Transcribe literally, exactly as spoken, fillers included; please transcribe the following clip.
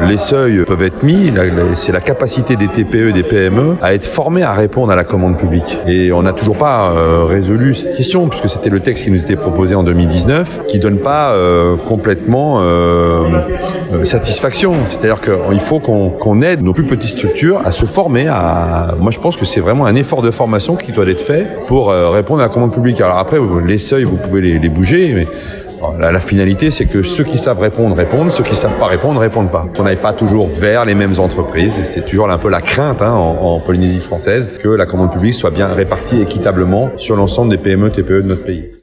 les seuils peuvent être mis, c'est la capacité des T P E et des P M E à être formés à répondre à la commande publique. Et on n'a toujours pas euh, résolu cette question, puisque c'était le texte qui nous était proposé en deux mille dix-neuf, qui ne donne pas euh, complètement euh, euh, satisfaction. C'est-à-dire qu'il faut qu'on, qu'on aide nos plus petites structures à se former. À... Moi, je pense que c'est vraiment un effort de formation qui doit être fait pour euh, répondre à la commande publique. Alors après, les seuils, vous pouvez les, les bouger, mais La, la finalité, c'est que ceux qui savent répondre, répondent. Ceux qui ne savent pas répondre, répondent pas. Qu'on n'aille pas toujours vers les mêmes entreprises. Et c'est toujours un peu la crainte hein, en, en Polynésie française que la commande publique soit bien répartie équitablement sur l'ensemble des P M E, T P E de notre pays.